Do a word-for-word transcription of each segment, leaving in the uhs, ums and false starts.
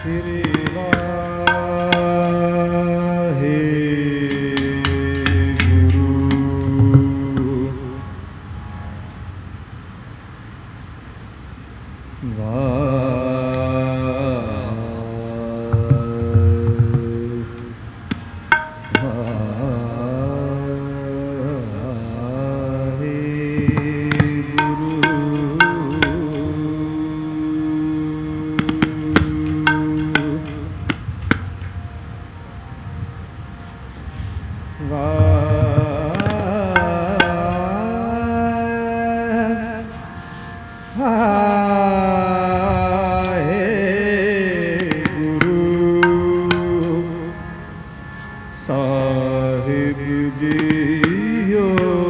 श्री वाहे गुरु साहिब जियो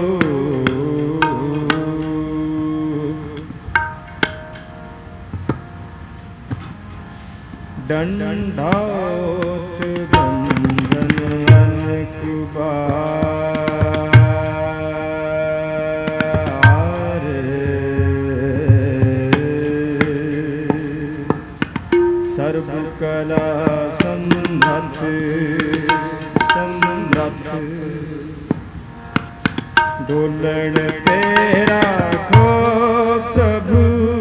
दंडात बंधन अनेक बार सर्व कला संहत समरथ डोलण तेरा खो प्रभु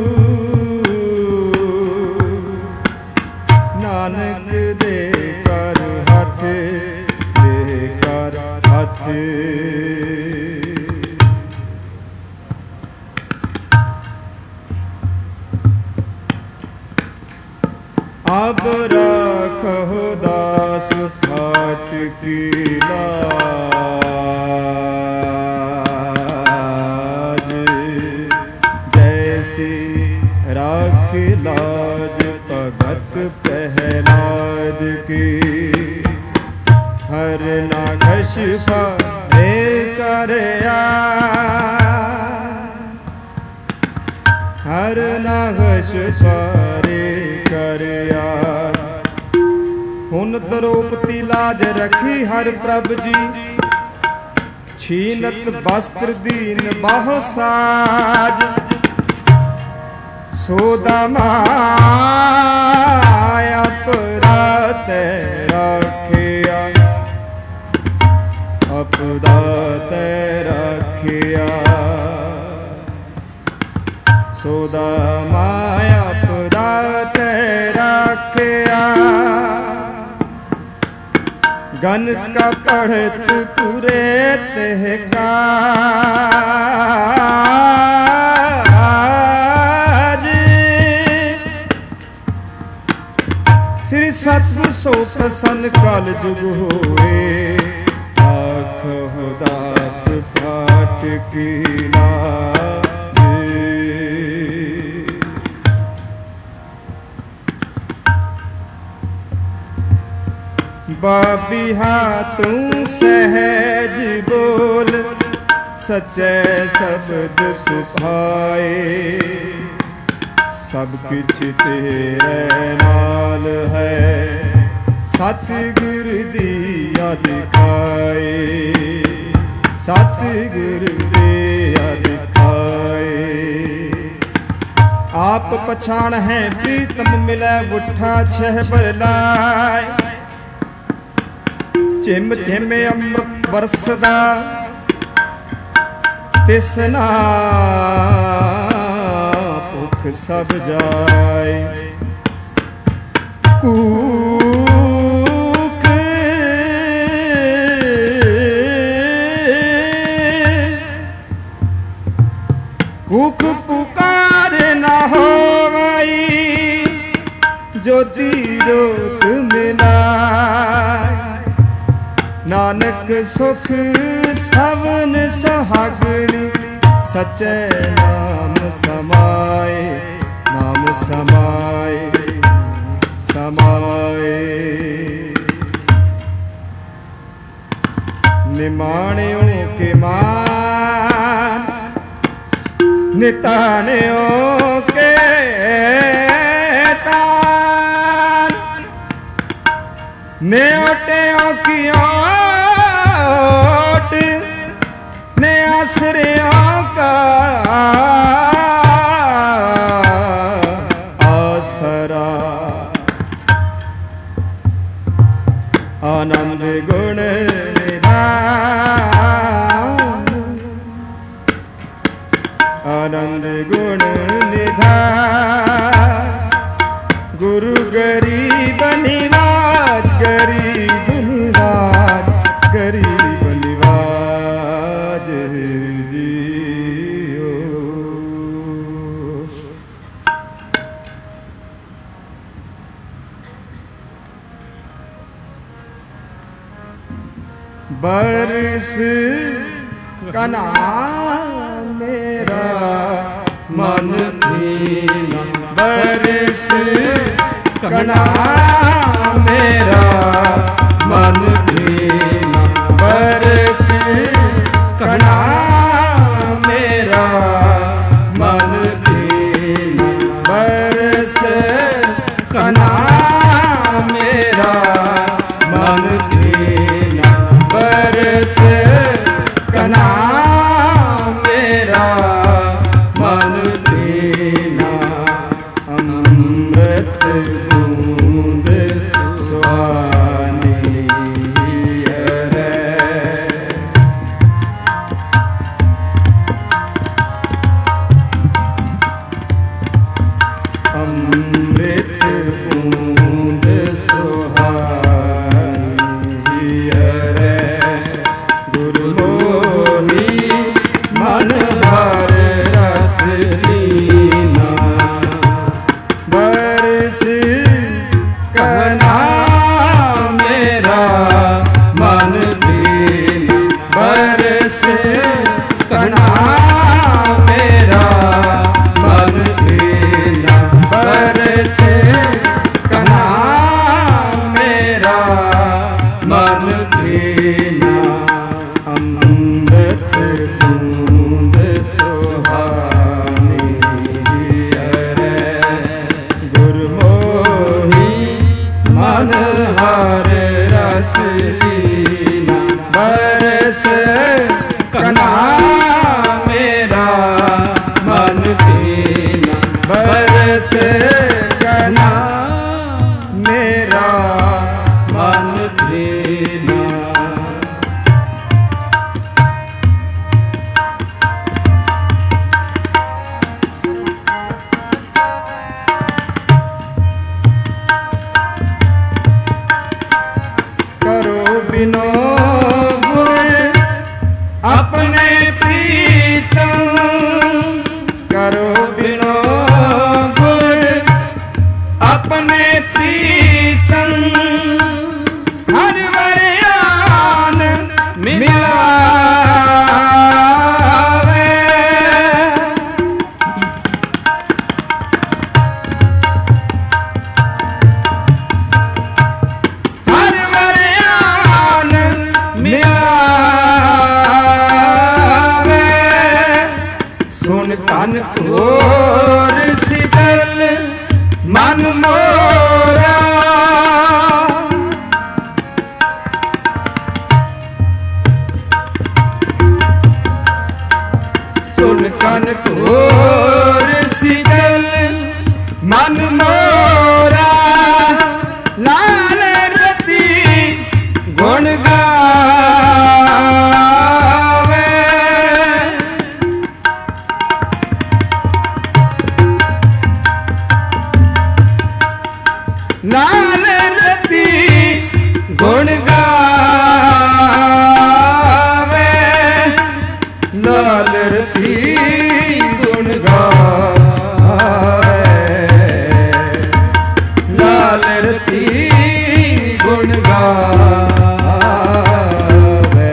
नानक दे कर हाथ दे कर हाथ अब राखो दास साठ की लाज जैसी राख लाज भगत प्रहलाद की हर नागश पारे करया हर नागश पारे करया हुन द्रौपदी लाज रखी हर प्रभ जी छीनत वस्त्र दीन बाहो साज सोदा माया अपरा ते रखिया अपदा ते रखिया सोदा माया अपदा ते रखिया गन का पढ़त पूरे तेह काज श्री सतगुर सो प्रसन्न कल जुग होए आखो दास साठ की लाज बाबिहा तू सहज बोल सच्चे शब्द सुभाए सब कुछ तेरे नाल है सतगुर दिया दिखाए सतगुर दिया दिखाए आप पछाण है प्रीतम मिले उठा छह बरलाए चिम चिम अमृत बरसदा तिसना भुख सब जाए कूक कूक पुकार ना हो गई ज्योति जोत मिला नानक सुख सवन सुहागणी सच्चे नाम समाए नाम समाए समाए निमाणियों के मान निताणियों के तान न्योटियों की ओट ने आश्रयों का आसरा बरस कना मेरा मन भीना, बरस कना मेरा मन भीना, बरस कना मेरा मन भीना, बरस कना मेरा मन भीना, बरस कना मेरा मन भीना। अमृत बूंद सुहानी रे, अमृत बूंद सुहानी रे, गुरमोही मन भर रस लीना, बरस कना मेरा मन भीना, बरस कना मेरा मन भीना, बरस कना मेरा मन भीना। अमृत बूंद सुहानी रे, गुरमोही मन हर रस लीना, बरस कना मेरा मन भीना, बरस कना मेरा मन भीना। करो बिनो गुण अपने प्रीतम, करो बिनो गुण अपने प्रीतम, हर वरयान मिलावे, हर वरयान मिलावे, सुन तन घोर शीतल मन मोरा, सुन कन घोर शीतल मन मोरा, लाल रति गुण गावे, लाल रति गुण गावे, लाल रति गुण गावे, लाल रति गुण गावे,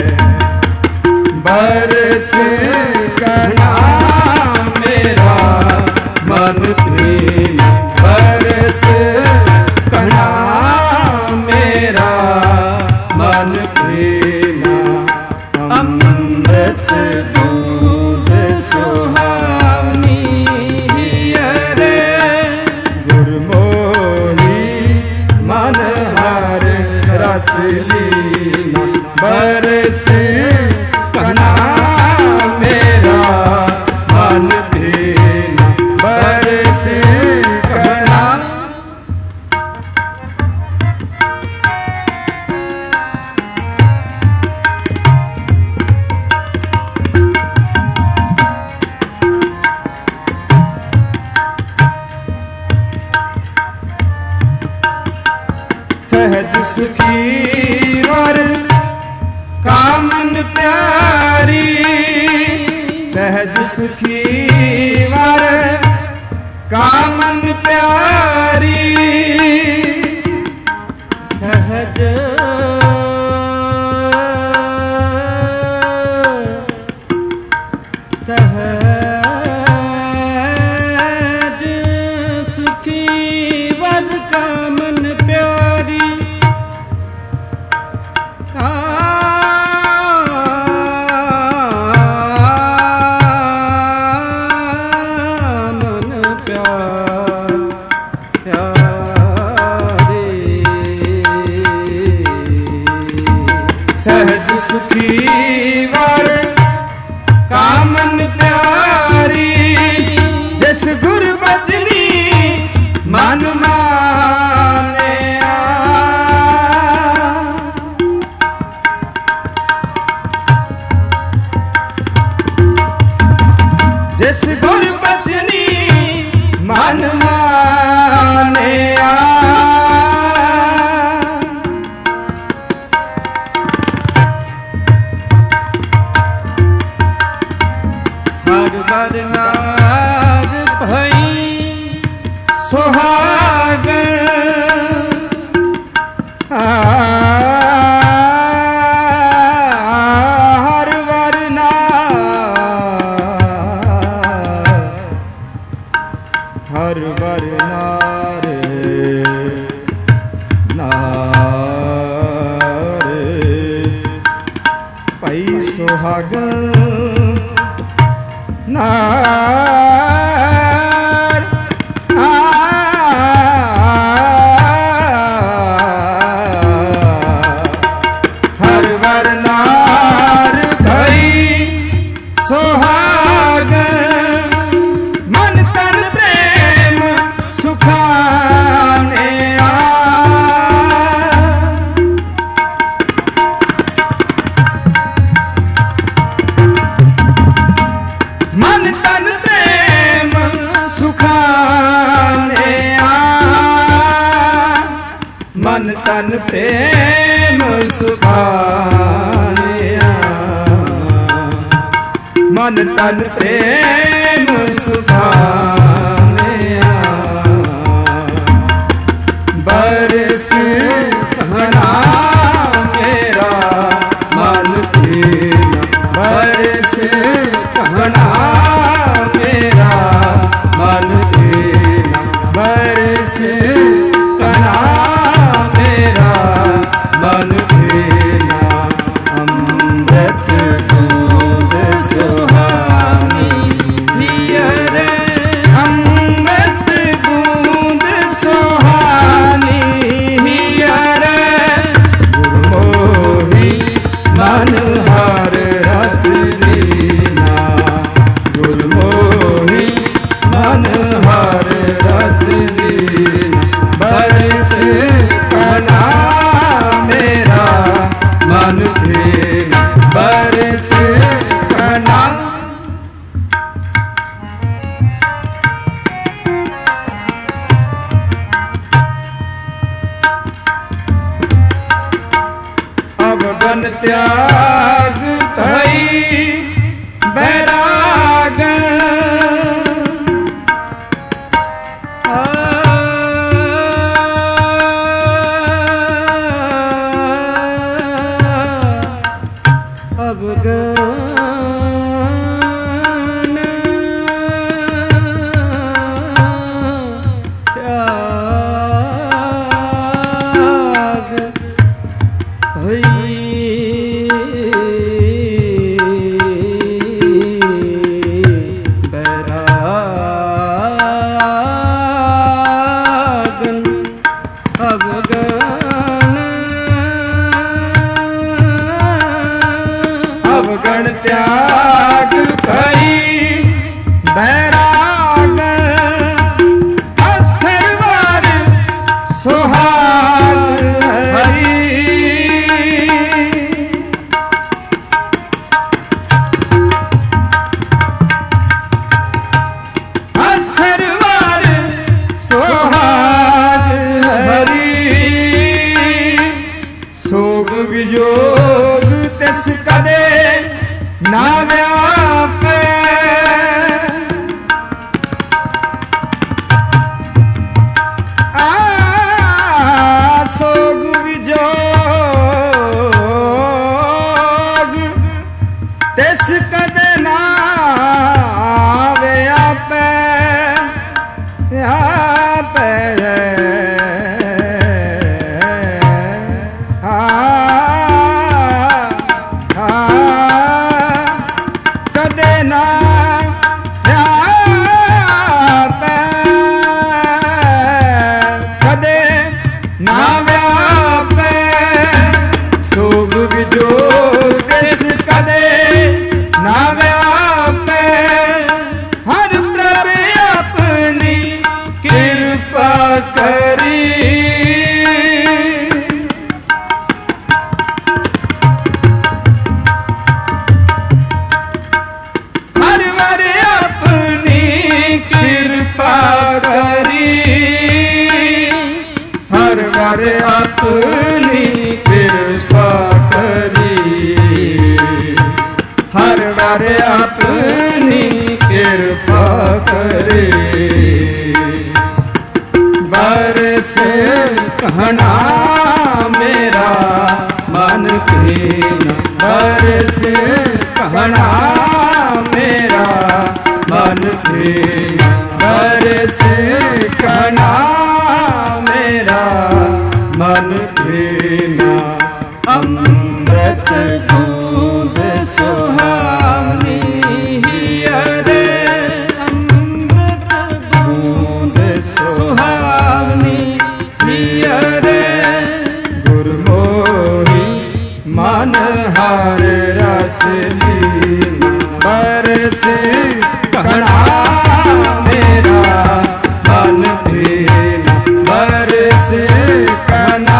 बरस कना मेरा मन भीना, बरस कना मेरा मन भीना। अमृत बूंद सुहानी रे, गुरमोही मन हर रस लीना, बरस कना मेरा मन भीना, बरस कना। सहज सुखी वर कामन प्यारी, सहज सुखी वर कामन प्यारी, सहज वर कामन प्यारी कामन प्यार प्यारे सहज सुखी वर कामन प्यारी जिस गुर बचनी मन मानिया जिस गुर बचनी मन मानिया हर वर नार भई सुहागन हर वर नार हर वर नार नार पई सुहागन नार हर वर नार भई सुहागन मन तन प्रेम सुखाने आ मन तन प्रेम सुखाने आ मन तन प्रेम सुखाने आ मन तन प्रेम सुखाने आ बरस कहना मेरा मन पीना बरस कहना मेरा मन पीना बरस कहना मेरा मन पीना अमृत दूध सुहानी हियर अमृत बूंद सुहानी हियर गुरमोही मन हर रस लीना गुरमोही मन हर रस लीना बरस कना मेरा मन पीना बरस कना अब गन त्याग भई बैरागन अब गन त्याग भई बैरागन अब गन अब गण त्याग भई बैरागन अस्थिर वर सुहाग हरि अस्थिर वर सुहाग हरि सोग वियोग तिस कदे ना व्यापे आ सोग वियोग तिस कदे ना व्यापे व्यापे करी हर वर अपनी कृपा करी हर वर अपनी कृपा करी हर वर अपनी कृपा करे बरस कहना मेरा मन कीना बरस कहना मेरा मन कीना बरस कहना मेरा मन कीना अमृत दूध सुहावनी हियरे अमृत दूध सुहावनी हियरे गुरमोही मन हर रस लीना बरस कहना मेरा मन कीना बरस कहना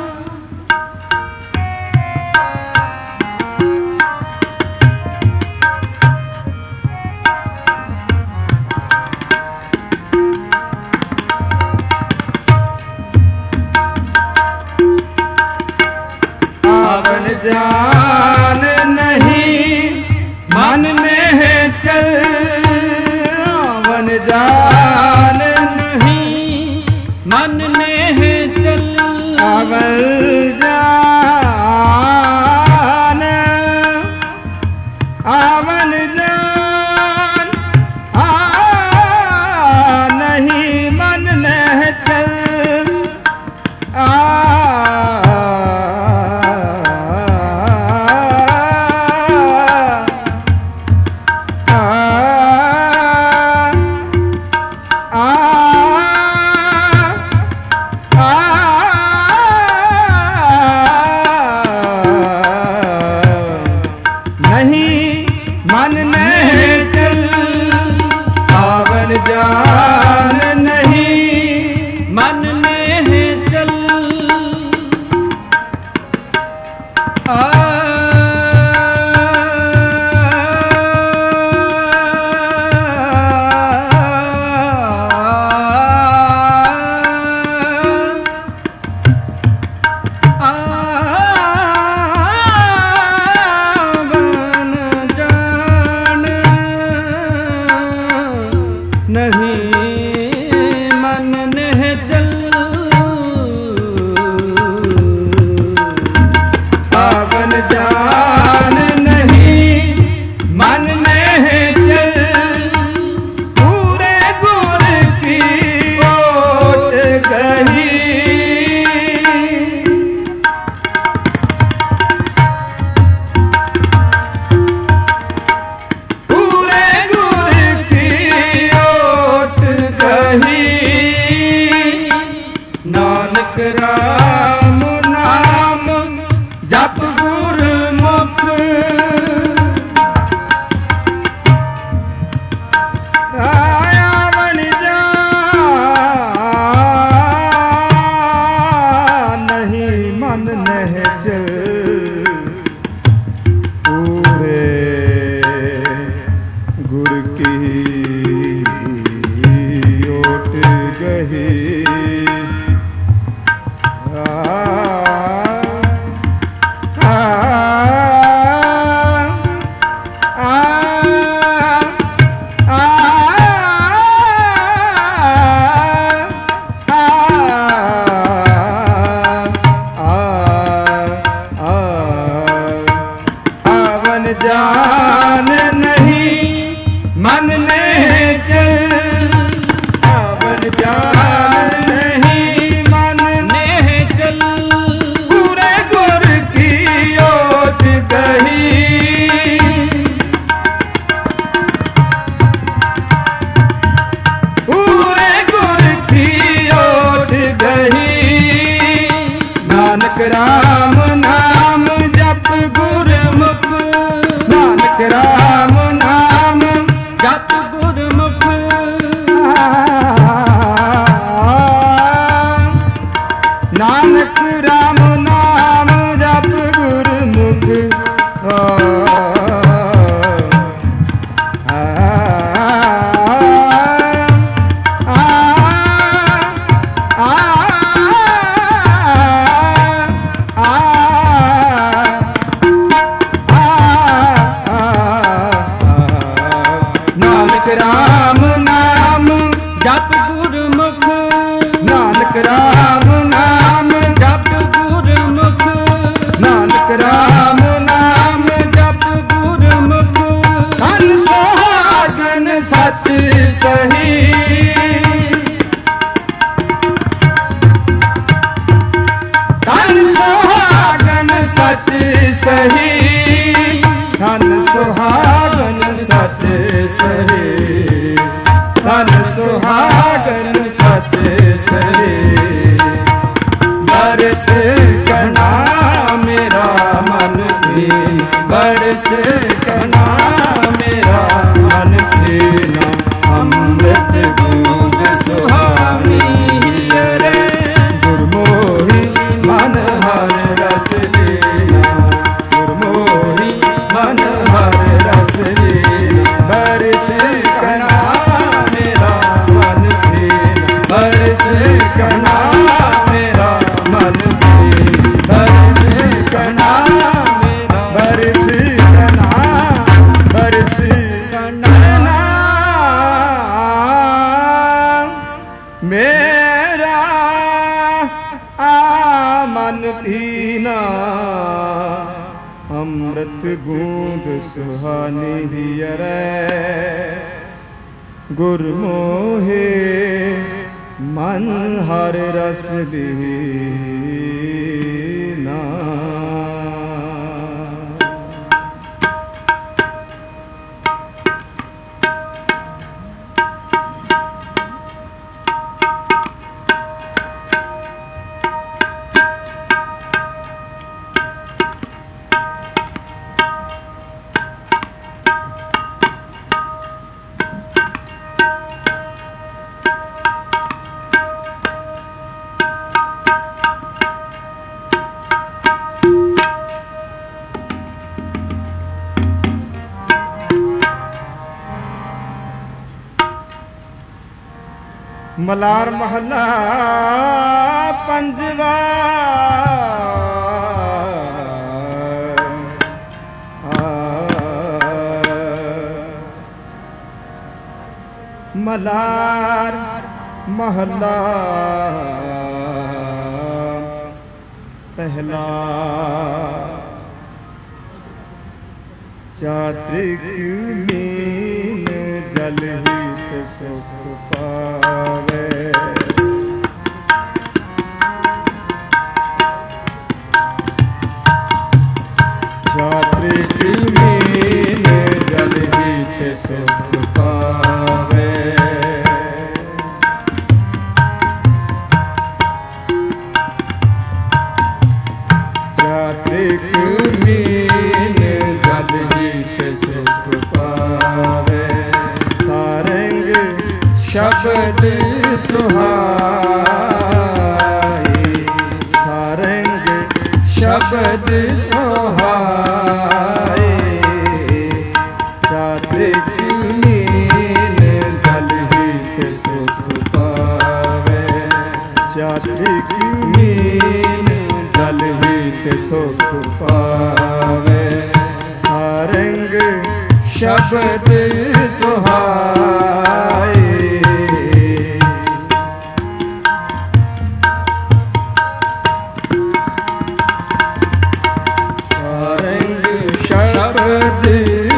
जान नहीं मन में चल आवन जान नहीं मन में चल आवन जान आवन जान आ नहीं मन में चल आ मन में चल आवन जान नहीं मन में चल आ नहीं मन ने चल आवन जान नहीं मन ने चल पूरे गुर की ओट गई पूरे गुर की नानक राम नाम जप गुरमुख आवन जान नहीं मन नह चल पूरे गुर की ओट गही जान नहीं मन में चल आवन जान नहीं ਆ ਆ ਨਾਨਕ ਰਾਮ ਨਾਮ ਜਪ ਗੁਰਮੁਖ, ਨਾਨਕ ਰਾਮ ਨਾਮ ਜਪ ਗੁਰਮੁਖ, ਨਾਨਕ ਰਾਮ ਨਾਮ ਜਪ ਗੁਰਮੁਖ। ਧਨ ਸੁਹਾਗਨ ਸੱਚ ਸਹੀ, ਧਨ ਸੁਹਾਗਨ ਸੱਚ ਸਹੀ, ਧਨ ਸੁਹਾਗਨ ਸੱਚ ਸਹੀ, ਧਨ ਸੁਹਾਗਨ ਸੱਚ ਸਹੀ। ਬਰਸ ਕਨਾ ਮੇਰਾ ਮਨ ਦੀਨ, ਬਰਸ ਕਨਾ ਮੇਰਾ ਮਨ ਦੀਨ। ਅੰਮ੍ਰਿਤ ਬੂੰਦ ਸੁਹਾਵੀ ਰੇ, ਗੁਰਮੋਹੀ ਮਨ ਹਰ ਰਸ ਜੀਨਾ, ਗੁਰਮੋਹੀ ਮਨ ਹਰ ਰਸ ਜੀਨਾ। ਬਰਸ ਕਨਾ ਮੇਰਾ ਮਨ ਦੀਨ, ਬਰਸ ਕਨਾ ਮੇਰਾ ਮਨ ਦੀਨ, ਬਰਸ ਕਨਾ ਮੇਰਾ, ਬਰਸ ਕਨਾ, ਬਰਸ ਕਨਾ ਮੇਰਾ ਆ ਮਨ ਦੀਨਾ। ਅੰਮ੍ਰਿਤ ਬੂੰਦ ਸੁਹਾਨੀ ਹੀਰੇ, ਗੁਰਮੋਹੇ ਮਨ ਹਰ ਰਸ ਦੀਨਾ। ਮਲਾਰ ਮਹੱਲਾ ਪੰਜਵਾ। ਮਲਾਰ ਮਹੱਲਾ ਪਹਿਲਾ। ਚਾਤ੍ਰਿਕ ਲੀਨ ਜਲ ਹੀਤ ਸੁਖ ਪਾਵੇ, ਚਾਤ੍ਰਿਕ ਲੀਨ ਜਲ ਹੀਤ ਸੁਖ ਪਾਵੇ। ਚਾਤ੍ਰਿਕ ਲੀਨ ਜਲ ਹੀਤ ਸੁਖ ਪਾਵੇ। ਸਾਰੰਗ ਸ਼ਬਦ ਸੁਹਾਈ, ਸਾਰੰਗ ਸ਼ਬਦ ਸੁਹਾਈ। ਚਾਤ੍ਰਿਕ ਲੀਨ ਜਲ ਹੀਤ ਸੁਖ ਪਾਵੇ, ਚਾਤ੍ਰਿਕ ਲੀਨ ਜਲ ਹੀਤ ਸੁਖ ਪਾਵੇ। ਸਾਰੰਗ ਸ਼ਬਦ ਸੁਹਾਈ। ਸਾਰੰਗ ਸ਼ਬਦ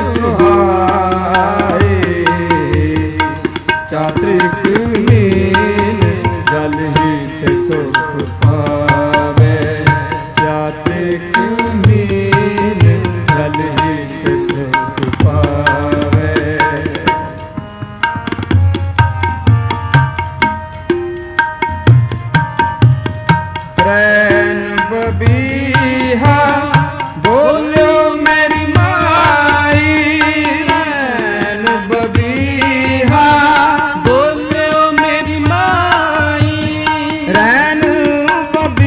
ਸੁਹਾਈ। ਚਾਤ੍ਰਿਕ ਲੀਨ ਜਲ ਹੀਤ ਸੁਖ ਪਾਵੇ, ਚਾਤ੍ਰਿਕ ਲੀਨ ਜਲ ਹੀਤ ਸੁਖ ਪਾਵੇ। ਰੈਣ ਬਬੀਹਾ ਬੋਲਿਓ ਮੇਰੀ ਮਾਈ, ਰੈਣ ਬਬੀਹਾ ਬੋਲਿਓ ਮੇਰੀ ਮਾਈ। ਰੈਣ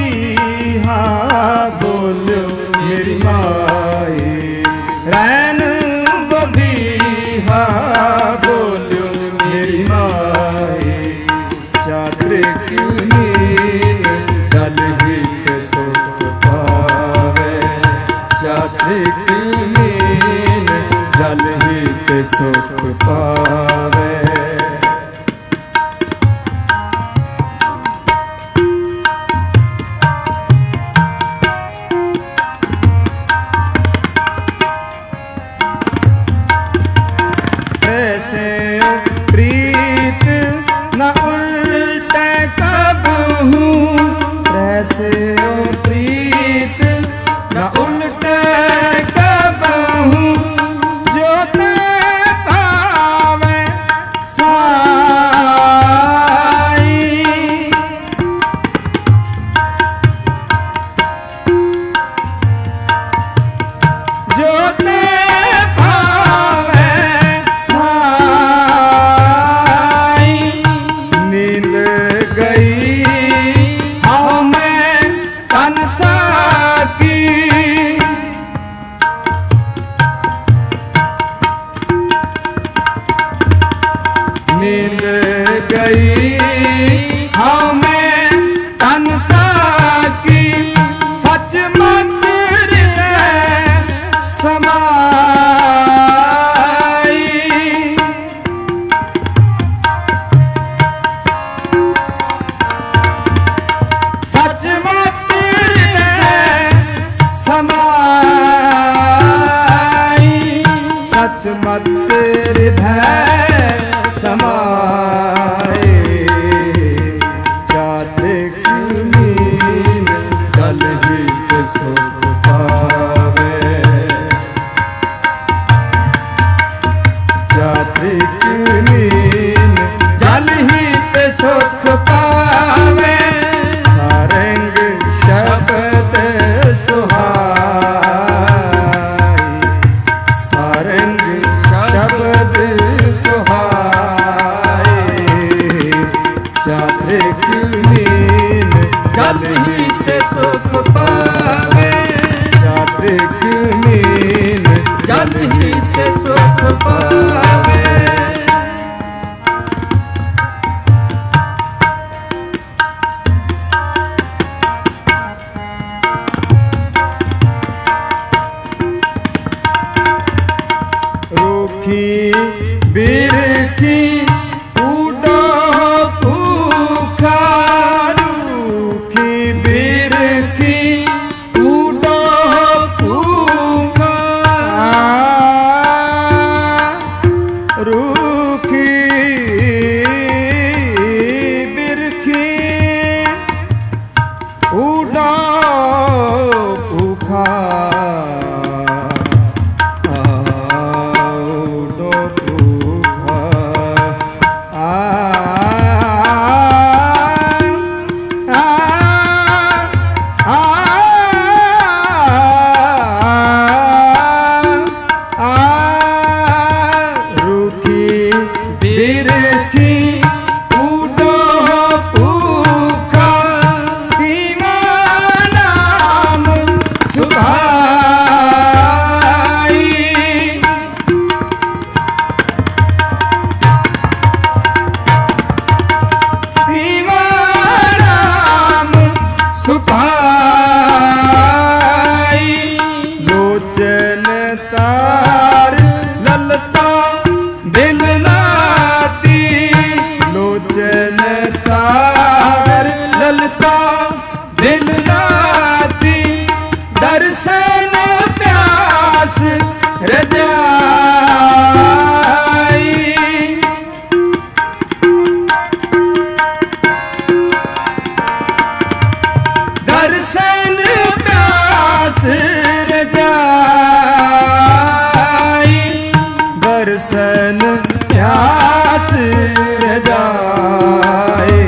सचमत हृदय समाए। चात्रिक नीन जल ही सुख पावे। चात्रिक नीन जल ही सुख पावे। सारंग शब्द सुहाई। सारंग शब्द सुहाई। चात्रिक नीन जल ही सुख पावे। चात्रिक नीन जल ही सुख पावे। रूखी बिरखी उडो भूखा। रूखी बिरखी उडो भूखा। रूखी बिरखी उडो भूखा। लोचन तार ललता दिल लाती। लोचन तार ललता दिल लाती। दर्शन प्यास रजाई। दर्शन प्यास रजाई। दर्शन प्यास रजाई।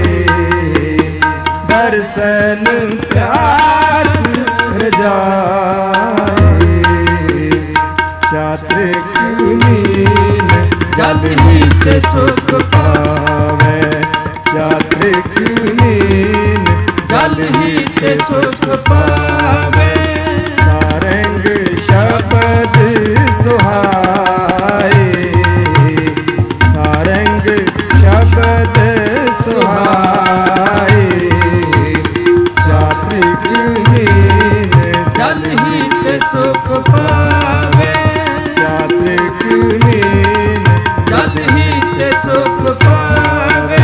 दर्शन प्यास रजाई। चात्रिक नीन जल ही सुख पावे। चात्रिक नीन जल ही सुख पावे। सारंग शब्द सुहाए। सारंग शब्द सुहाए। चात्रिक नीन जल ही सुख पावे। चात्रिक नीन जल ही सुख पावे।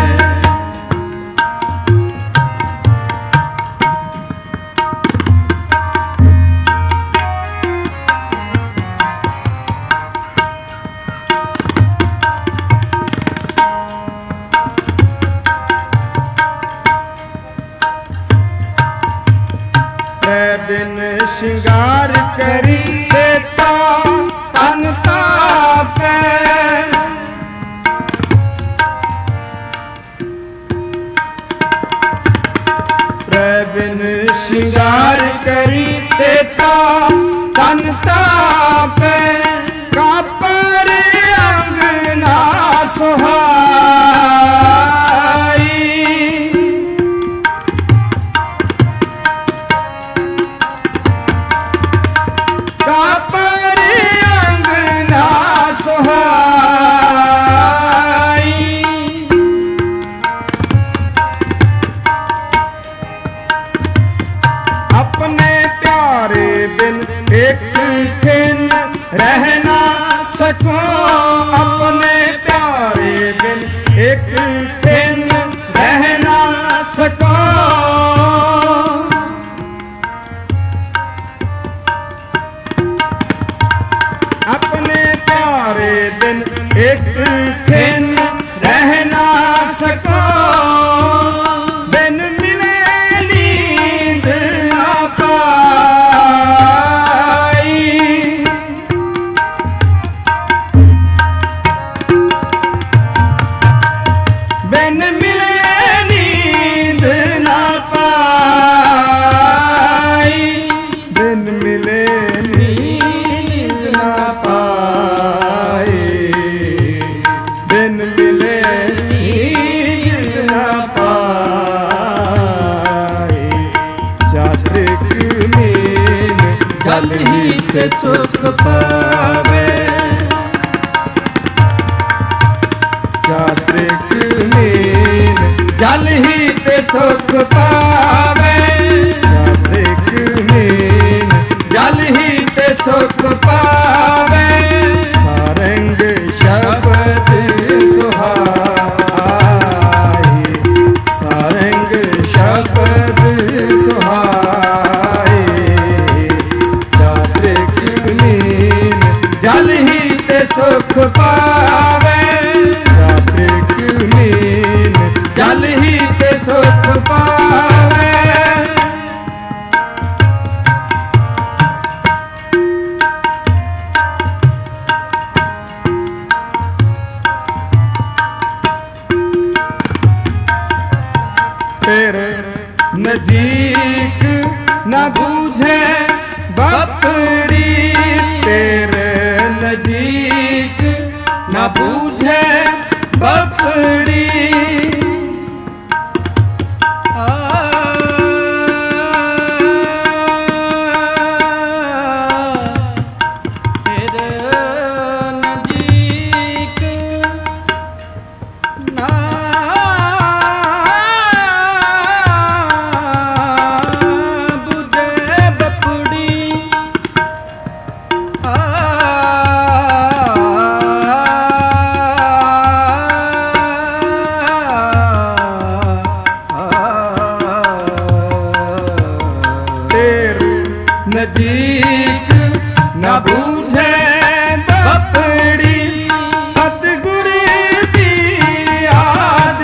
बिन श्रृंगार करी देता तन तापे। बिन श्रृंगार करी देता तन तापे। कापर अंगना सुहाई। कापर अंगना सुहाई। अपने प्यारे बिन एक खिन रहना सकूं। अपने प्यारे बिन ਜਲ ਹੀ ਤੇ ਸੁਖ ਪਾਵੇ। ਚਾਤ੍ਰਿਕ ਲੀਨ ਜਲ ਹੀ ਤੇ ਸੁਖ ਪਾਵੇ। ਚਾਤ੍ਰਿਕ ਲੀਨ ਜਲ ਹੀ ਤੇ ਸੁਖ ਪਾਵੇ। ਸਾਰੰਗ ਸ਼ਬਦ ਸੁਹਾਈ। ਸਾਰੰਗ ਸ਼ਬਦ ਸੁਹਾਈ। ਚਾਤ੍ਰਿਕ ਲੀਨ ਜਲ ਹੀ ਤੇ ਸੁਖ ਪਾਵੇ। ਚਾਤ੍ਰਿਕ ਲੀਨ ਜਲ ਹੀ ਤੇ ਸੁਖ ਪਾਵੇ। ਤੇਰੇ ਨਜ਼ੀਕ ਨਾ ਬੂਝੇ ਬਪੜੀ। ਤੇਰੇ ਨਜ਼ੀਕ ਨਾ ਬੂਝੇ ਬਪੜੀ। ਨਜ਼ੀਕ ਨਾ ਬੂਝੇ ਬਪੜੀ। ਸਤਿਗੁਰ ਦੀ ਆਦ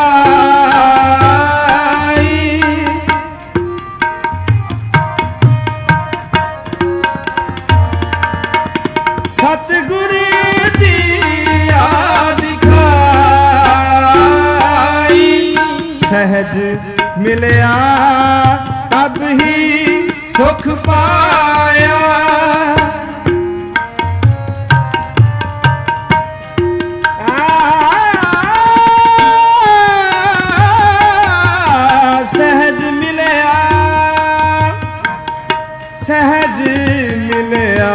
ਖਾਈ। ਸਤਿਗੁਰ ਦੀ ਆਦ ਖਾਈ। ਸਹਿਜ ਮਿਲਿਆ ਤਬ ਹੀ ਸੁਖ ਪਾਇਆ। ਸਹਿਜ ਮਿਲਿਆ ਸਹਿਜ ਮਿਲਿਆ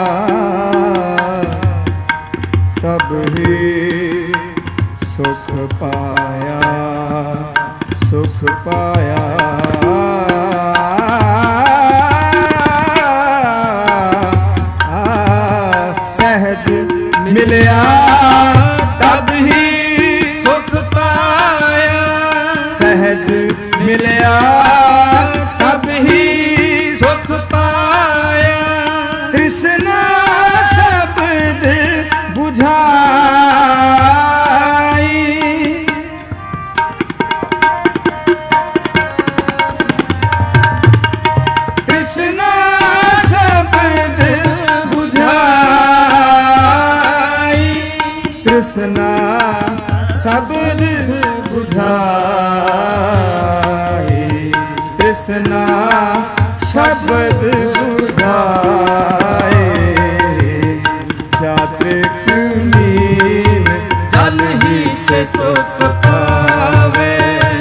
ਤਬ ਹੀ ਸੁਖ ਪਾਇਆ। ਸੁਖ ਪਾਇਆ। ਮਿਲਿਆ ਤਬ ਹੀ ਸੁਖ ਪਾਇਆ। ਸਹਿਜ ਮਿਲਿਆ ਤਬ ਹੀ ਸੁਖ ਪਾਇਆ। ਤ੍ਰਿਸ਼ਨਾ ਸ਼ਬਦ ਬੁਝਾਈ। ਤ੍ਰਿਸ਼ਨਾ ਸ਼ਬਦ ਤ੍ਰਿਸ਼ਨਾ ਸ਼ਬਦ ਬੁਝਾਈ। ਤ੍ਰਿਸ਼ਨਾ ਸ਼ਬਦ ਬੁਝਾਏ। ਚਾਤ੍ਰਿਕ ਲੀਨ ਜਲ ਹੀ ਤੇ ਸੁਖ ਪਾਵੇ।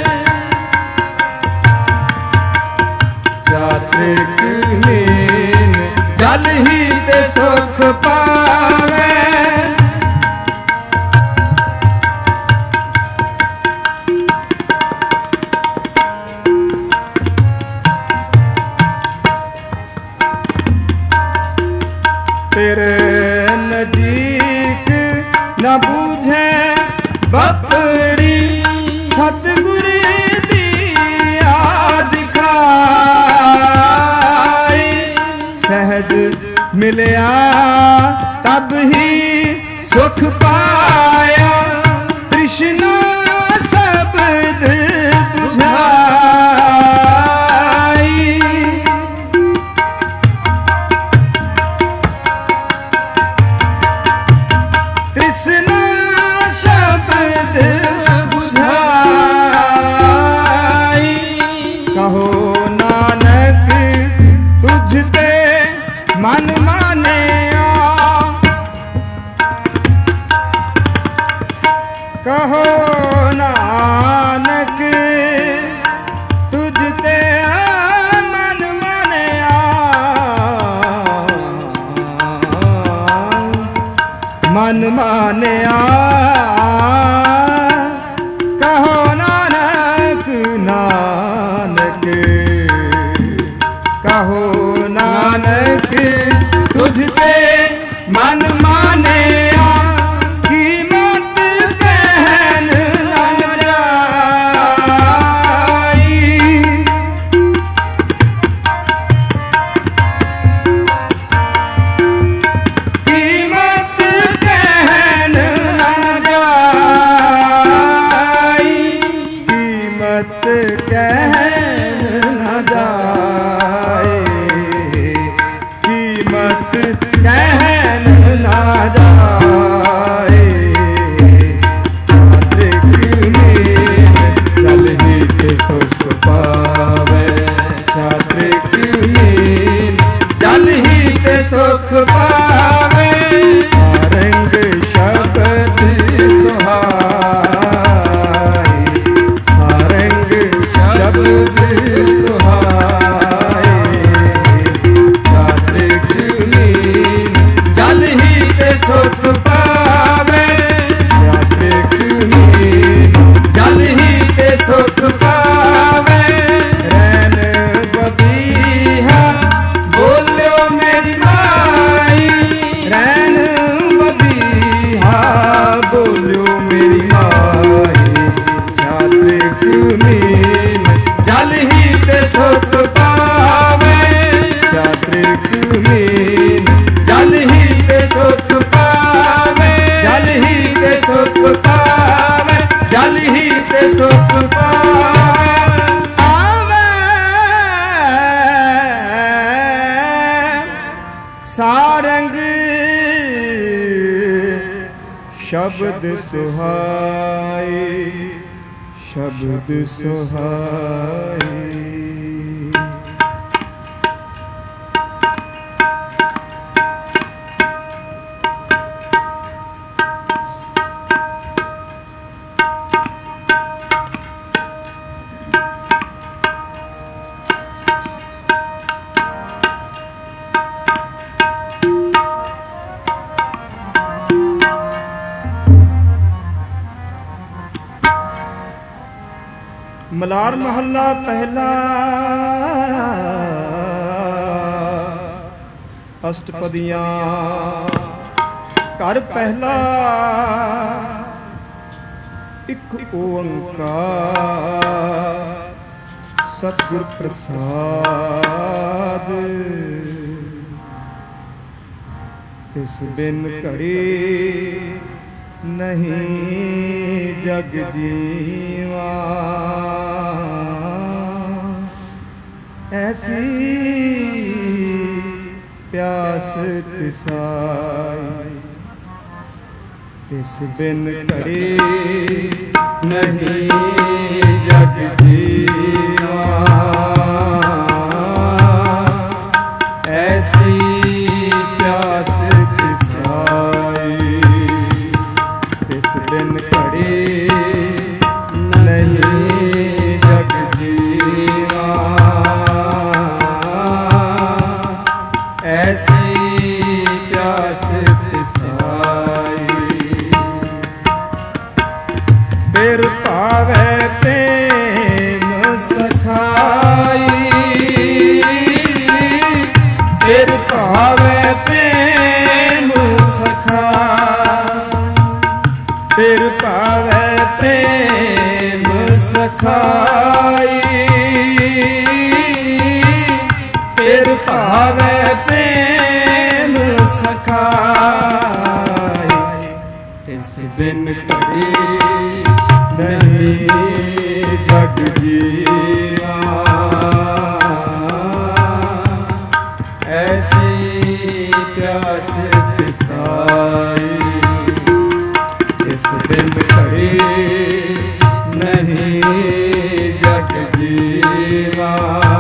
ਚਾਤ੍ਰਿਕ ਲੀਨ ਜਲ ਹੀ ਤੇ ਸੁਖ ਪਾਵੇ। ਤੇਰੇ ਨਜ਼ੀਕ ਨਾ ਬੂਝੇ ਬਪੜੀ। ਸਤਿਗੁਰ ਦੀ ਆਦ ਖਾਈ। ਸਹਿਜ ਮਿਲਿਆ ਤਬ ਹੀ ਸੁਖ ਪਾਇਆ। ਤ੍ਰਿਸ਼ਨਾ ਸ਼ਬਦ ਬੁਝਾਈ। ਤ੍ਰਿਸ਼ਨਾ ਸ਼ਬਦ ਬੁਝਾਈ। ਕਹੋ ਨਾਨਕ ਤੁਝ ਤੇ ਮਨ ਮਾਨਿਆ। ਕਹੋ ਨਾਨਕ ਤੁਝ ਤੇ ਮਨ ਮਾਨਿਆ। मानिया कहो नानक नानक कहो नानक तुझ पे मन मानिया कीमत कहन न जाई कीमत कहन न जाई कीमत कहन न जाए कीमत कहन न जाए चात्रिक मीन चल ही के सुख पावे चात्रिक मीन चल ही के सुख पावे सारंग शब्द सुहाई सारंग शब्द सुहाई चात्रिक मीन जल ही ते सुख पावे चात्रिक मीन जल ही ते सुख पावे रैन बबीहा बोलियो मेरी माई रैन बबीहा बोलियो मेरी माई चात्रिक मीन जल ही ते सुख पावे चात्रिक मीन जल ही ते सुख पावे जल ही ते सुख पावे जल ही ते सुख पावे सारंग शब्द सुहाई शब्द सुहाई मलार महला पहला अष्टपदियां घर पहला एक ओंकार सतगुर प्रसाद इस बिन घड़ी नहीं जग जीवा ऐसी प्यास तिसाई इस बिन घड़ी नहीं जग जीवा ऐसी प्यास तिसाई इस बिन घड़ी नहीं जग जीवा ऐसी प्यास तिसाई फिर पावे प्रेम सखाई फिर पावे प्रेम सखाई फिर पावे प्रेम सखाई फिर पावे प्रेम सखाई इस दिन घड़ी नहीं जग जीवा ऐसी प्यास तिसाई इस दिन घड़ी नहीं जग जीवा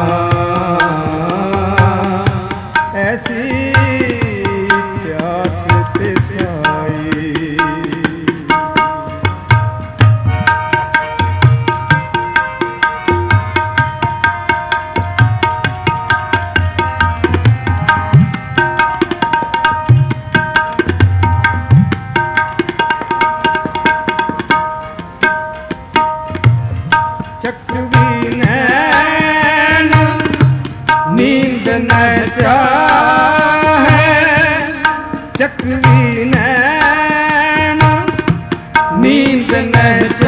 ऐसी प्यास तिसाई चाहे चकवी नैन नींद न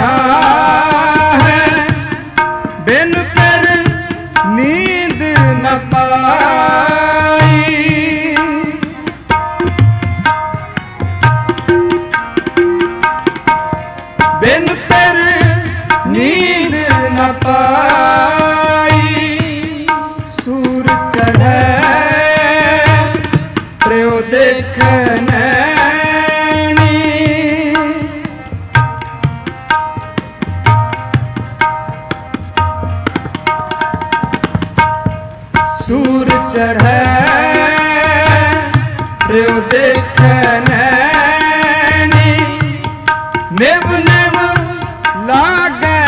चाहे बिन फिर नींद न पाई बिन फिर नींद न पाई सूर चढ़े प्रियो देखने सूर चढ़े प्रियो देखने निभ निभ लागे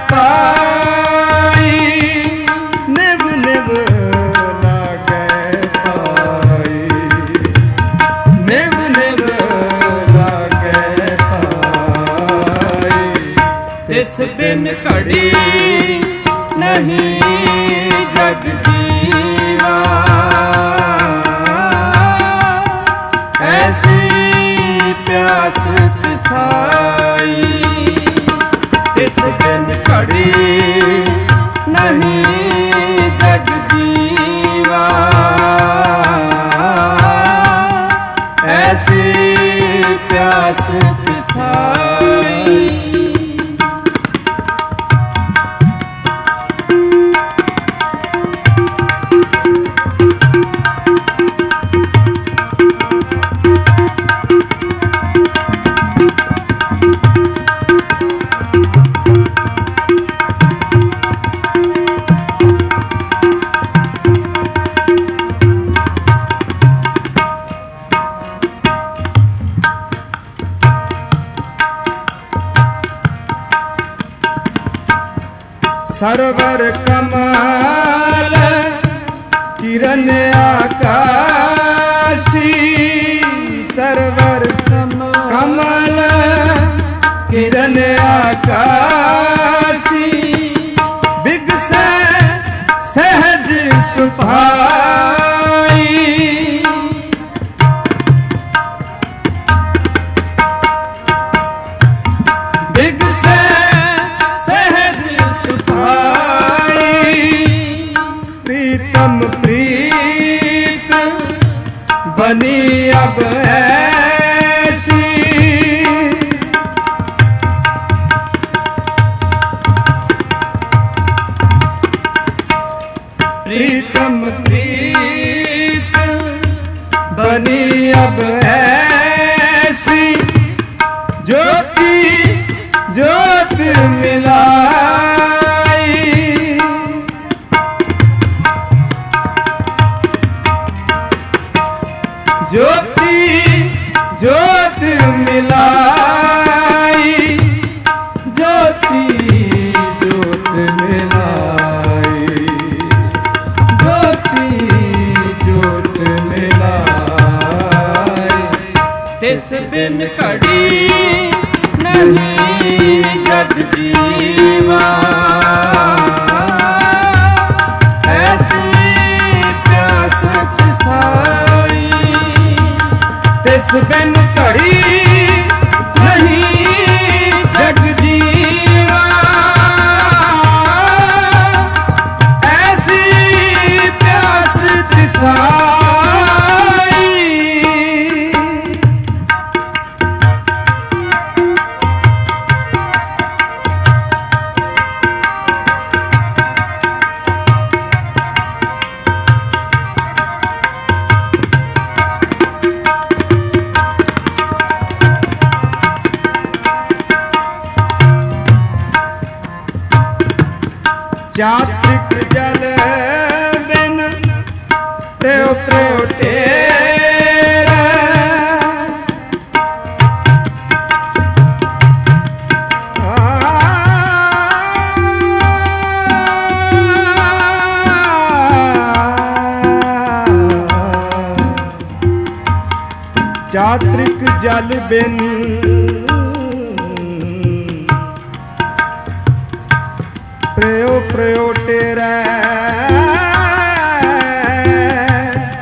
पाई निभ निभ लागे पाई निभ निभ लागे पाई तिस बिन घड़ी नहीं जग जीवा ऐसी प्यास तिसाई तिस बिन घड़ी नहीं जग जीवा ऐसी प्यास तिसाई सरवर कमाल किरण आकाशी सरवर कमल किरण आकाशी बिगसे सहज सुभाई बिगसे प्रीतम प्रीत बनी अब ऐसी प्रीतम प्रीत बनी अब ऐसी ज्योति ज्योत मिलाई ज्योति ज्योत मिलाई ज्योति ज्योत मिलाई ज्योति ज्योत मिलाई तिस बिन घड़ी नहीं जग जीवा ऐसी प्यास तिसाई तिस बिन घड़ी नहीं जग जीवा ऐसी प्यास तिसाई चात्रिक जल बिन प्रियो प्रियो तेरा चात्रिक जल बिन प्रियो प्रियो तेरा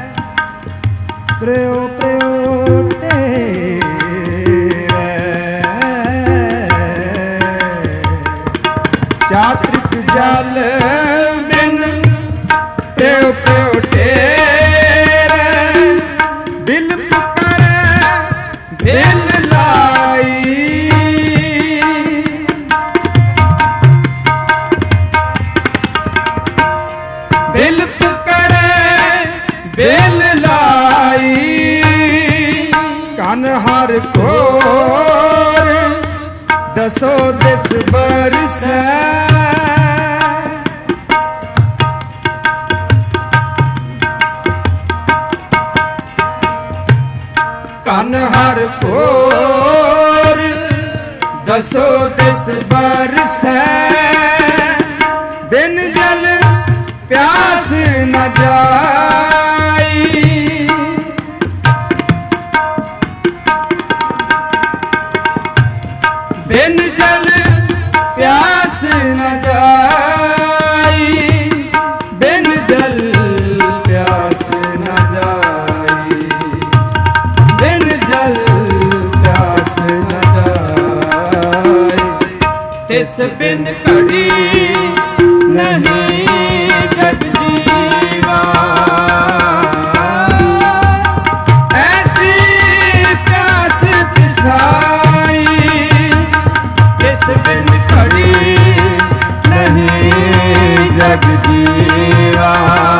बेल लाई कन हर कोर दसो दिस बरसै कन हर कोर दसो दिस बरसै बिन जल प्यास न जाई बिन जल प्यास न जाई बिन जल प्यास न जाई बिन जल प्यास न जाई तिस बिन घड़ी नहीं जग जीवा ऐसी प्यास तिसाई तिस बिन घड़ी नहीं जग जीवा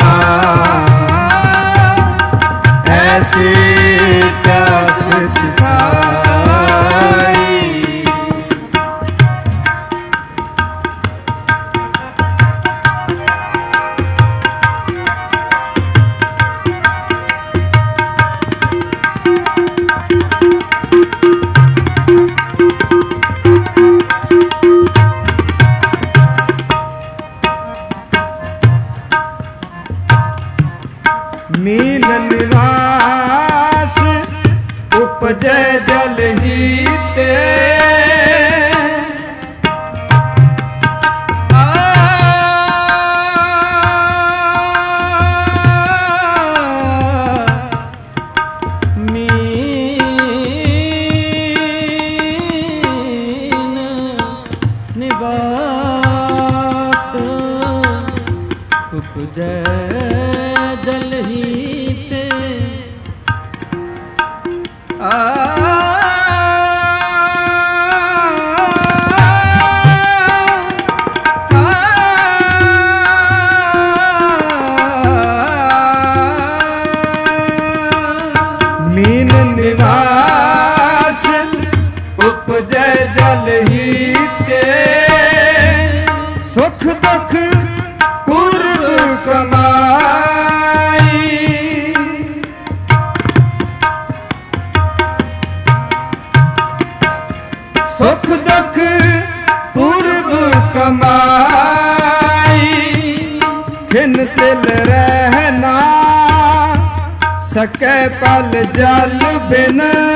ऐसी प्यास तिसाई मील निवास उपजै जल ही ते मीन निवास उपजै जल ही ते आ मीन निवास उपजै जल ही ते सुख दुख पूर्व कमाई सुख दुख पूर्व कमाई खिन तिल रहना सकै पल जल बिन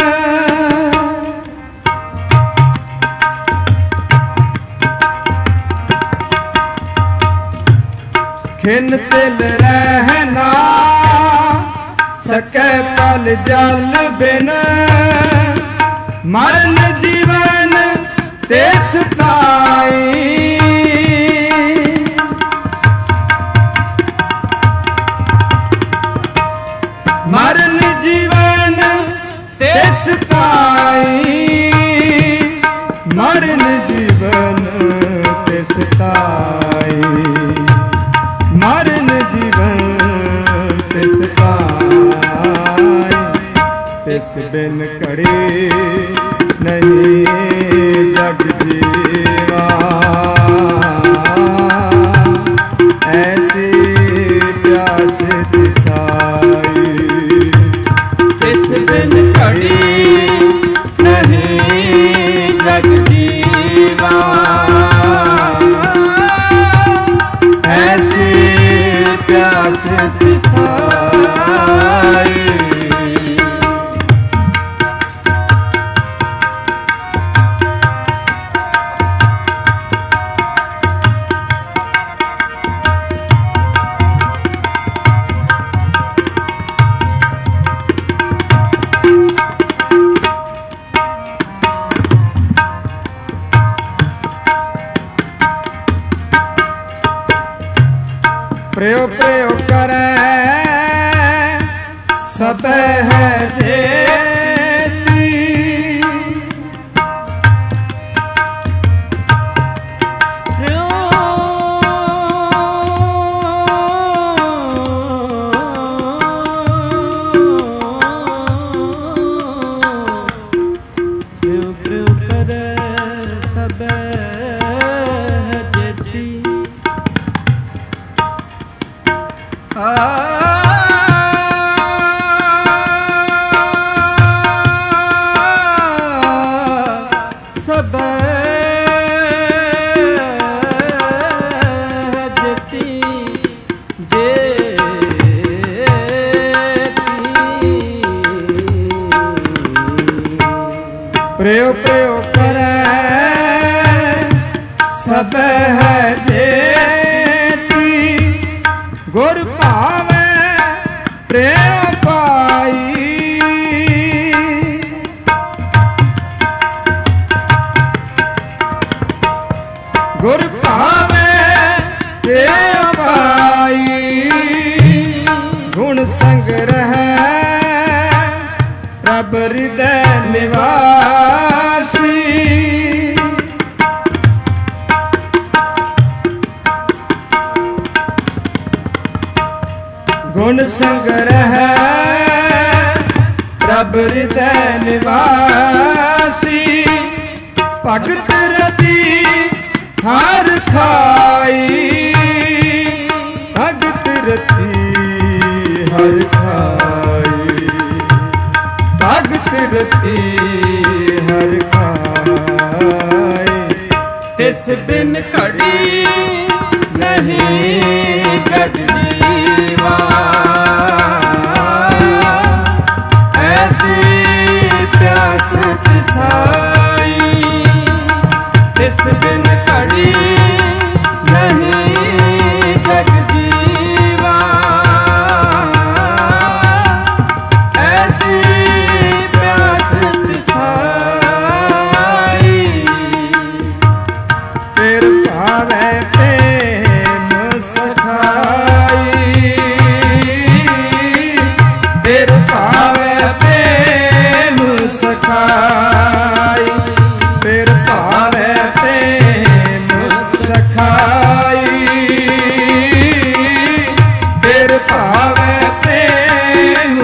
खिन तिल रहना सकै पल जल बिन मरण जीवन तिस ताई मरण जीवन तिस ताई मरण जीवन तिस ताई मरण जीवन तिस ताई तिस बिन घड़ी नहीं जग जीवा ऐसी प्यास तिसाई तिस बिन घड़ी नहीं जग जीवा ऐसी प्यास तिसाई प्रयो प्रयो करे सब है जेती ਪ੍ਰਯੋ ਪ੍ਰਯੋ ਕਰੈ ਸਭ ਹੈ ਜੇਤੀ ਗੁਰ ਭਾਵੈ ਪ੍ਰੇਮ ਪਾਈ ਗੁਰ ਭਾਵੈ ਪ੍ਰੇਮ ਪਾਈ ਗੁਣ ਸੰਗ ਰਹੈ ਪ੍ਰਭ ਹਿਰਦੈ ਨਿਵਾਸੀ ਗੁਣ ਸੰਗ ਰਹੈ ਪ੍ਰਭ ਹਿਰਦੈ ਨਿਵਾਸੀ ਭਗਤ ਰਤੀ ਹਰ ਖਾਈ ਭਗਤ ਰਤੀ ਹਰ ਖਾਈ ਭਗਤ ਰਤੀ ਹਰ ਖਾਈ ਤਿਸ ਬਿਨ ਘੜੀ ਨਹੀਂ ਜਗ ਜੀਵਾ ਐਸੀ ਪਿਆਸ ਤਿਸਾਈ ਤਿਸ ਬਿਨ ਘੜੀ ਨਹੀਂ ਜਗ ਜੀਵਾ ਐਸੀ ਪਿਆਸ ਤਿਸਾਈ ਫਿਰ ਭਾਵੈ ਪ੍ਰੇਮ ਸਖਾਈ ਫਿਰ ਭਾਵੈ ਪ੍ਰੇਮ ਸਖਾਈ ਫਿਰ ਭਾਵੈ ਪ੍ਰੇਮ ਸਖਾਈ ਫਿਰ ਭਾਵੈ ਪ੍ਰੇਮ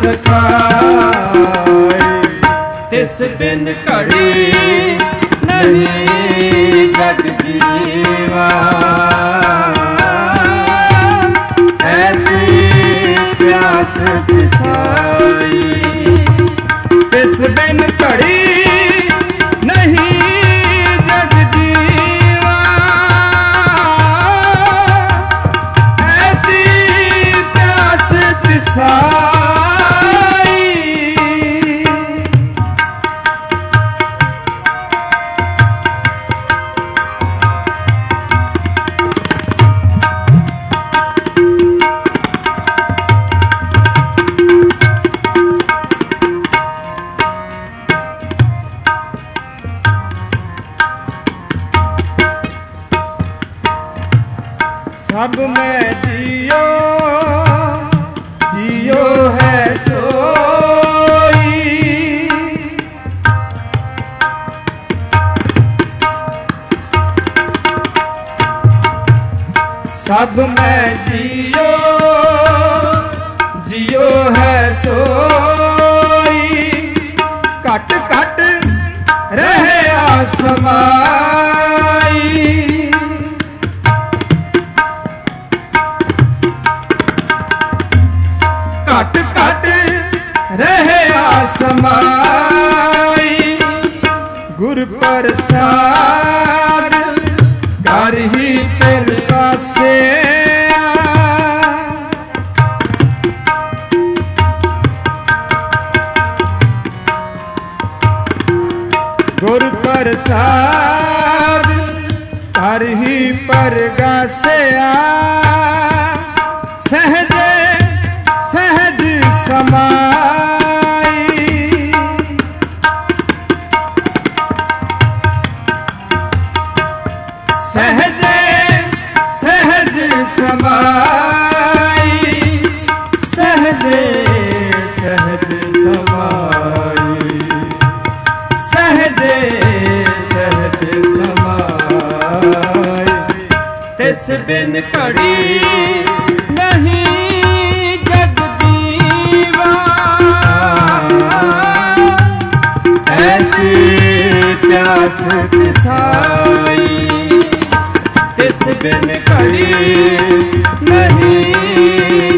ਸਖਾਈ ਤਿਸ ਬਿਨ ਘੜੀ ਨਹੀਂ ਜਗ ਜੀਵਾ ਐਸੀ ਪਿਆਸ ਤਿਸਾਈ ਤਿਸ ਬਿਨ ਘੜੀ ਨਹੀਂ ਜਗ ਜੀਵਾ ਐਸੀ ਪਿਆਸ ਤਿਸਾਈ ਸਭ ਮੈਂ ਜੀਓ ਜੀਓ ਹੈ ਸੋਈ ਸਭ ਮੈਂ ਜੀਓ ਜੀਓ ਹੈ ਸੋਈ ਘਟ ਘਟ ਰਹਿਆ ਸਮਾਈ ਘਟ ਘਟ ਰਹਿਆ ਸਮਾਈ ਗੁਰ ਪ੍ਰਸਾਦ ਘਰ ਹੀ ਫਿਰ ਪਾਸੇ ਗੁਰ ਪ੍ਰਸਾਦ ਘਰ ਹੀ ਪਰਗਾਸਿਆ ਸਹਿਜ ਸਹਿਜ ਸਮਾਈ ਸਹਿਜ ਸਹਿਜ ਸਮਾਈ ਸਹਿਜ ਸਹਿਜ ਸਮਾਈ ਸਹਿਜ ਸਹਿਜ ਸਮਾਈ ਤਿਸ ਬਿਨ ਘੜੀ ਨਹੀਂ ਜਗ ਜੀਵਾ ਐਸੀ ਪਿਆਸ ਤਿਸਾਈ ਤਿਸ ਬਿਨ ਘੜੀ ਨਹੀਂ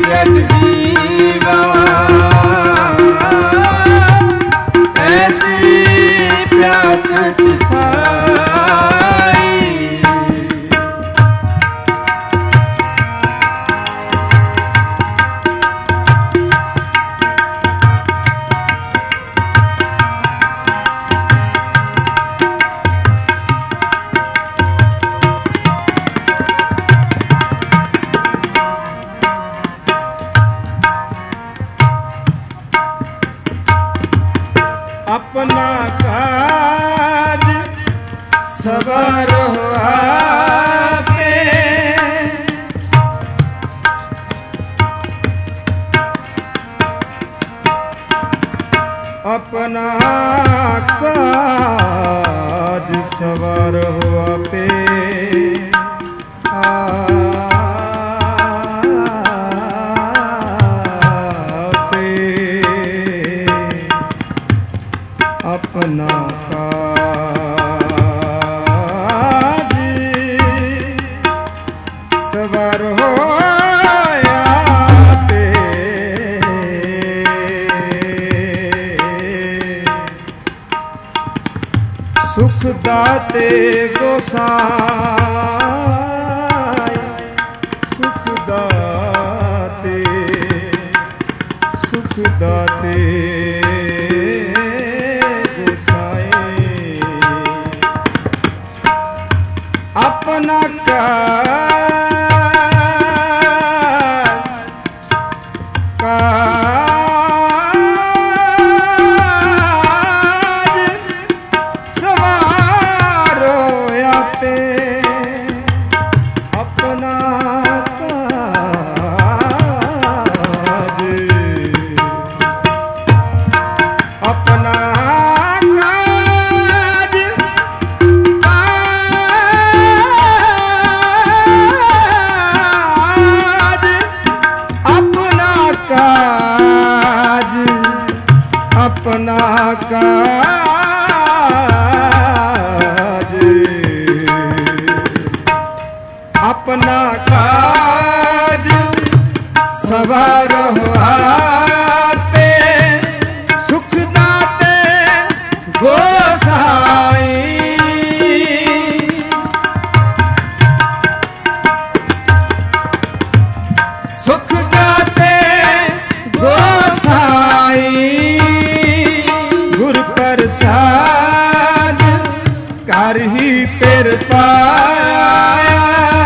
अपना काज सवार हो आपे आपे अपना काज सवार हो सुख दाते गोसाई सुख दाते सुख दाते गोसाई अपना अपना काज अपना काज सवार हो आपे सुख दाते गोसाई सुख दाते गोसाई प्रसाद कर ही फिर पाया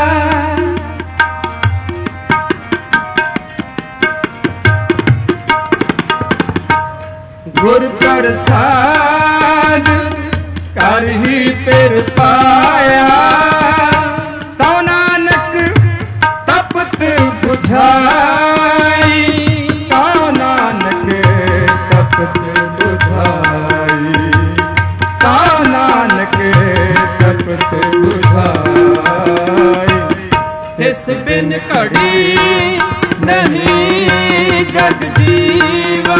गुर प्रसाद कर ही फिर पाया तो नानक तपत बुझाई तो नानक तपत बुझाई नानक तपत बुझाई तिस बिन घड़ी नहीं जग जीवा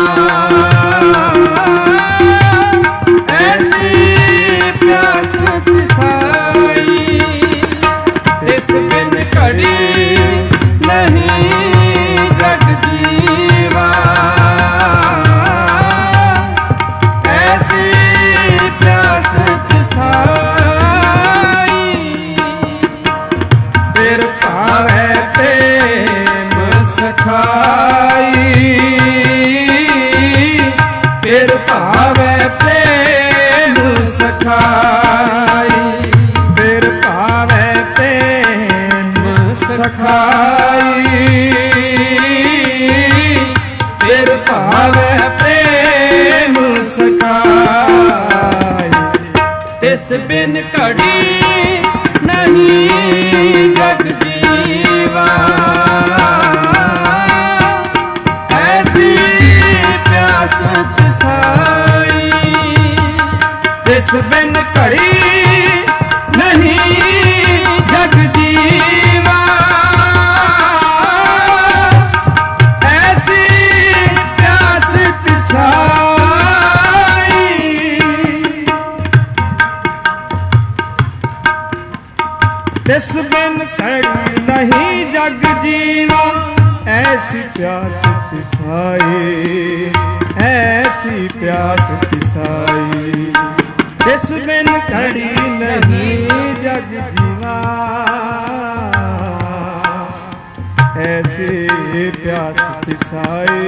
ऐसी प्यास तिसाई तिस बिन घड़ी नहीं जग जीवा फिर भावे प्रेम सखाई फिर भावे प्रेम सखाई फिर भावे प्रेम सखाई तिस बिन घड़ी नहीं जग जीवा तिस बिन घड़ी नहीं जग जीवा ऐसी प्यास तिसाई तिस बिन घड़ी नहीं जग जीवा ऐसी प्यास तिसाई ऐसी प्यास तिसाई तिस बिन घड़ी नहीं जग जीवा ऐसी प्यास तिसाई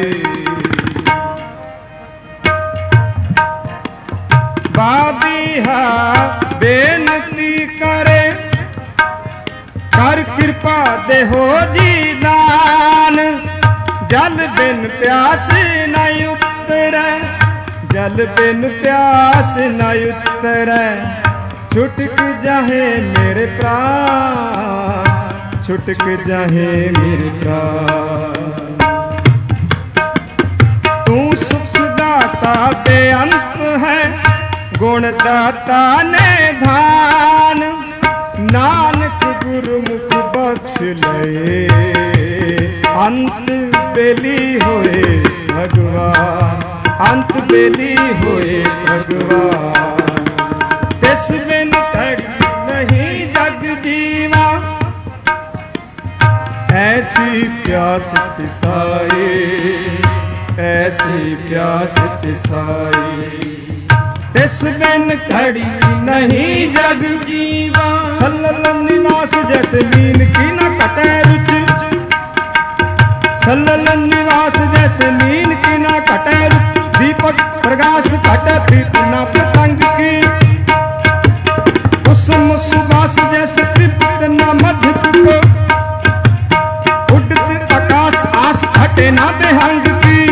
बाबीहा बेनती करे कर कृपा देहो जी दान जल बिन प्यास नहीं उतरै जल बिन प्यास न उतरै छुटक जाहे मेरे प्राण छुटक जाहे मेरे प्राण तू सुख दाता बेअंत है गुण दाता ने धान। नानक गुरमुख बख्श लए अंत बेली होए भगवान, अंत बेली होए भगवान। तिस बिन घड़ी नहीं जग जीवा ऐसी प्यास तिसाए, ऐसी प्यास तिसाए। तिस बिन घड़ी नहीं जग जीवा सल्लल्ल निवास जैसे लीन की न कटे रुचि। सल्लल्ल निवास जैसे लीन की न कटे रुचि। दीपक प्रकाश घटे प्रीत न पतंग की। कुसुम सुबास जैसे तृप्त न मधुप को। उड़त आकाश आस घटे न बेहंग की।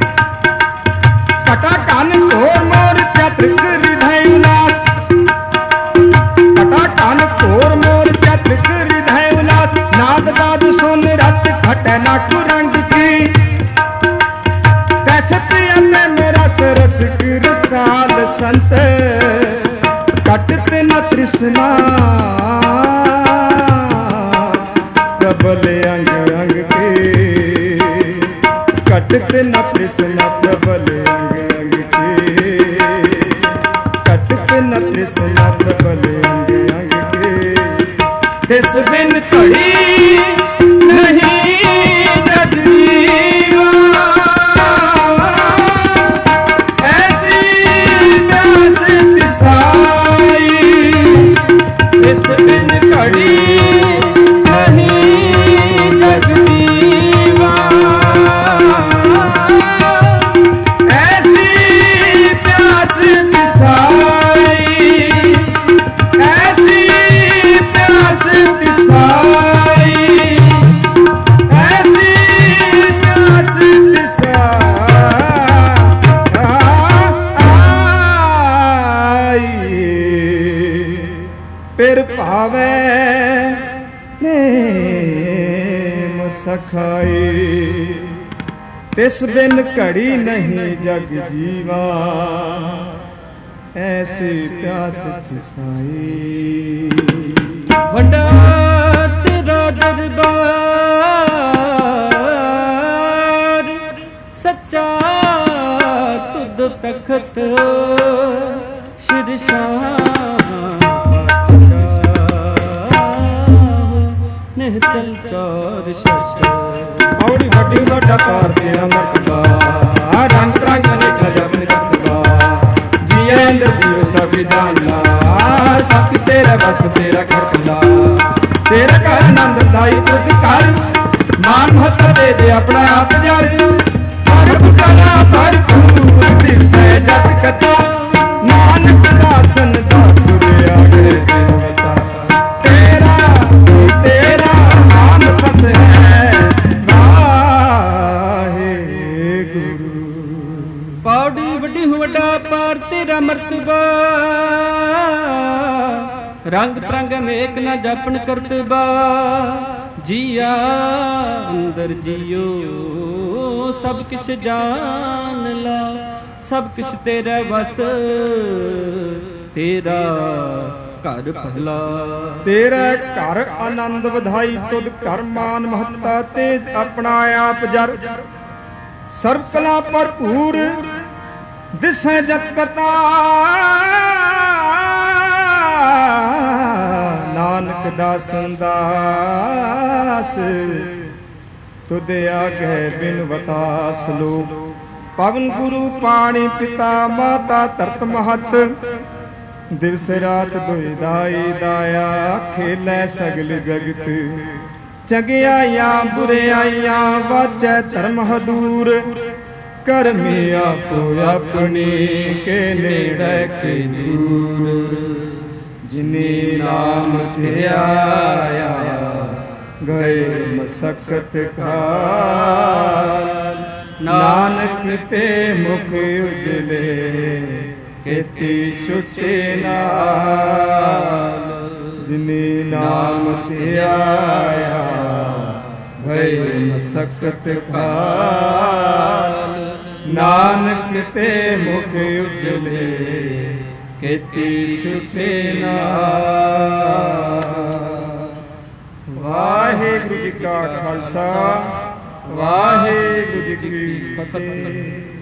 कटा कान घोर मोर चतुर हृदय उल्लास। कटा कान घोर मोर चतुर हृदय उल्लास। नाद नाद सुन रत घटे न कुरंग की। तैसत अपने मेरा सरस रसाल संत कटत न तृष्णा। प्रबल अंग अंग के कटत न तृष्णा। प्रबल अंग अंग के कटत न तृष्णा। प्रबल अंग अंग के तिस बिन घड़ी नहीं जग जीवा ऐसी प्यास तिसाई। तिस बिन घड़ी नहीं जग जीवा ऐसी प्यास तिसाई, ऐसी प्यास तिसाई, ऐसी प्यास तिसाई। फिर भावे नेम सखाई। तिस बिन घड़ी नहीं जग जीवा ऐसी प्यास तिसाई। वड्डा तेरा दरबार सच्चा तुद तखत शिरशाह निहचल चौर शश। औड़ी वड्डी वड्डा पार तेरा मर्तबा रंग रंग अनेक गजब निकतबा। जिया अंदर जियो सब जानना सब कुछ तेरा बस तेरा करतला। तेरा कर आनंद दाई खुद कर मान महत्ता दे दे अपना आप जर। सब कला पर तू दिसै जत कथा। नानक दासन दास तुरे आगे बता। तेरा तेरा नाम सत है वाहे गुरु। पौड़ी वड्डी हूँ वड्डा पार तेरा मर्तबा। रंग तरंग अनेक न जापन करतबा। जिया अंदर जियो सब किश जान ला। सब किश तेरा बस तेरा घर भला। तेरा घर आनंद ਵਧਾਈ ਤੁਧ ਕਰ ਮਾਨ ਮਹੱਤਾ ਤੇ ਆਪਣਾ ਆਪ ਜਰ। ਸਰਬ ਕਲਾ ਭਰਪੂਰ ਦਿਸੈ ਜਤ ਕਤਾ। ਨਾਨਕ ਦਾਸਨ ਦਾਸ ਤੁਧ ਆਗੈ ਬਿਨ ਵਤਾਸ ਲੋਕ। ਪਵਨ ਗੁਰੂ ਪਾਣੀ ਪਿਤਾ ਮਾਤਾ ਧਰਤ ਮਹਤ। ਦਿਵਸ ਰਾਤ ਦੁਇ ਦਾਈ ਦਾਇਆ ਖੇਲੇ ਸਗਲ ਜਗਤ। ਚੰਗਿਆਈਆਂ ਬੁਰਿਆਈਆਂ ਵਾਚੈ ਧਰਮ ਹਦੂਰ। ਕਰਮੀ ਆਪੋ ਆਪਣੀ ਕੇ ਨੇੜੇ ਕੇ ਦੂਰ। ਜਿਨੇ ਨਾਮ ਧਿਆਇਆ ਗਏ ਮਸਕਤ ਕਾਲ। ਨਾਨਕ ਤੇ ਮੁਖ ਉਜਲੇ ਕੀਤੀ ਛੁਟੇ ਨਾਲ। ਜਿਨੇ ਨਾਮ ਧਿਆਇਆ ਭਏ ਮਸਕਤ ਕਾਲ। ਨਾਨਕ ਤੇ ਮੁਖ ਉਜਲੇ ਕੀਤੀ ਛੁਟੇ ਨਾ। ਵਾਹਿਗੁਰੂ ਜੀ ਕਾ ਖਾਲਸਾ, ਵਾਹਿਗੁਰੂ ਜੀ ਕੀ ਫਤਿਹ।